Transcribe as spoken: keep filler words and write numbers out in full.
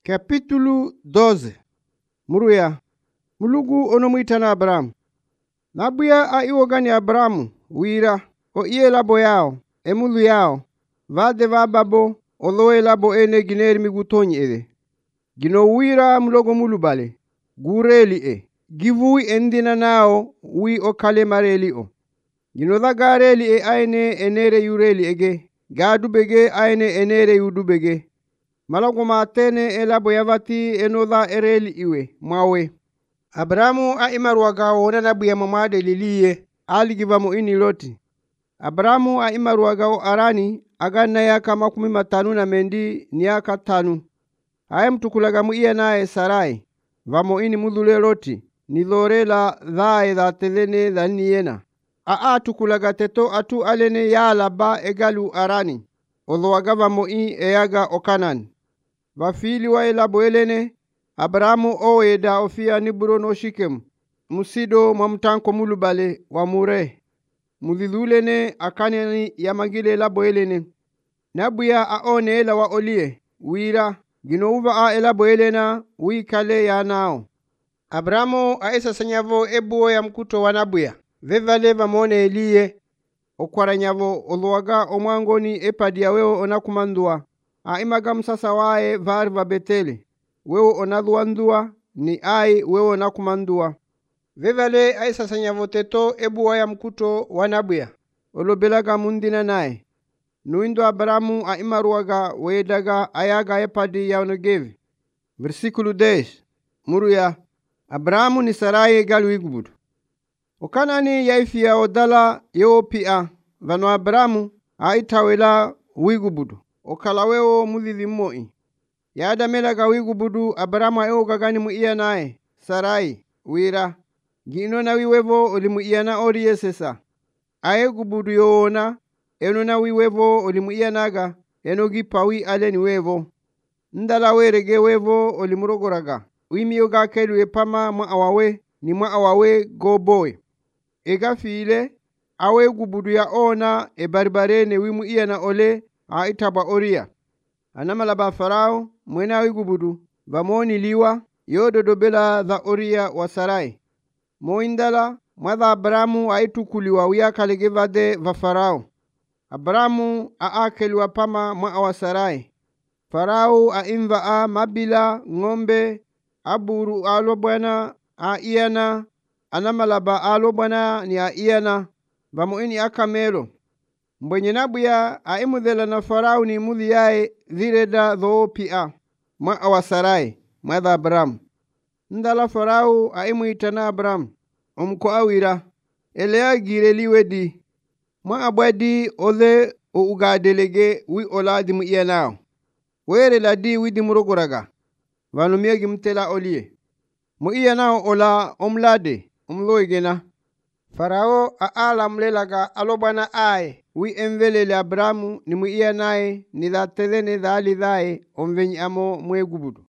Capítulo doze. Muruya. Mulugu ono mwitana Abrahamu. Nabuya a iwogani Abrahamu wira o iye labo yao emulu yao vade vababo oloe labo ene gineri migutonyi ede. Gino wira mulogo mulubale gureli e givui endina nao wi o kale mareli o. Gino dagareli e aine enere yureli ege gadubege aine enere yudubege. Malago matene elabo yavati enoda ereli iwe mawe. Abrahamu a imarwaga wona nabuya mamade liliye aligiva mo ini loti. Abrahamu a imarwaga o arani agana yaka makumi matanu na mendi niyaka tanu. Aye mtukulaga mu iya nae Sarai vamo ini mudhule loti nilorela dhae dha telene dha niyena. Aa tukulaga teto atu alene yala ba egalu arani odhoaga vamo i eyaga okanan. Vafili wa elabo elene Abrahamu oweda ofia niburo no Shikem musido mamtanko mulubale wa mure mudhidhulene akanyani yamagile labo elene. Nabuya aone ela wa olie wira gino uva a elabo elena wikale ya nao. Abrahamu aisa sanyavo ebuo ya mkuto wa Nabuya vevale vamone elie okwaranyavo oluwaga omwangoni epadia weo onakumandua a imaga msasa wae vari va Beteli wewo onadhuandua ni ai wewo onakumandua. Vevale aisa sanyavo teto ebuo ya mkuto wa Nabuya olobelaga mundina nae. Nuindo Abrahamu a imaruaga wedaga ayaga epadi ya onogevi. Versículo dez. Muruya. Abrahamu ni Sarai galu igubudu. Okanani yaifia odala yo pia vano Abrahamu a itawela wigubudu. Okalaweo mudhithi moi. Yada melaga wigubudu Abrahamu a eo gagani mu iya nae Sarai wira. Gino na wiwevo olimu iya na oriye sesa. Ae gubudu yoona eno na wiwevo olimu iya naga eno gipawi aleni wevo. Ndala werege wevo olimurogoraga. Wimi yoga kelu epama mwa awawe ni mwa awawe go boy. Ega file awe gubudu ya ona e barbarene wimu iya na ole a itaba oria. Anamala ba Farao mwena wigubudu vamoni liwa yodo dobela dha oria wa Sarai. Moindala mwadha Abrahamu aitukuliwa wiyakalege va Farao. Abrahamu aakeliwa pama mwa awa Sarai. Farao aimva a mabila ng'ombe aburu alo bwana a iyana anamalaba alo bwana ni a iyana vamo ini akamelo. Mbwenye Nabuya aimudhela na Farao ni mudhi yae dhireda dhoo pia mwa awa Sarai mwadha Abrahamu. Ndala Farao aimuitana Abrahamu omko awira elea gireliwe di mwa abwadi ole o ugadelege wi oladi mu iya nao. Were la di widi murogoraga vanu miegi mtela olie mu iya nao ola omlade omloigena. Farao a ala mlelaga alobana ae wi envelele Abrahamu ni mu iya nae ni dha telene dha ali dhae omvenyi amo mwe gubudu.